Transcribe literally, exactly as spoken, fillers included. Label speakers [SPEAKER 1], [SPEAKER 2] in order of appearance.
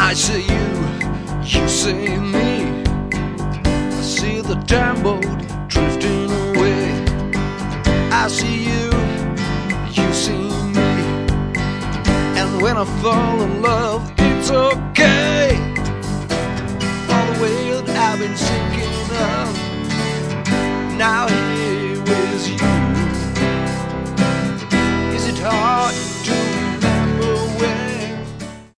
[SPEAKER 1] I see you, you see me. I see the damn boat drifting away. I see you, you see me. And when I fall in love, it's okay. All the way that I've been singing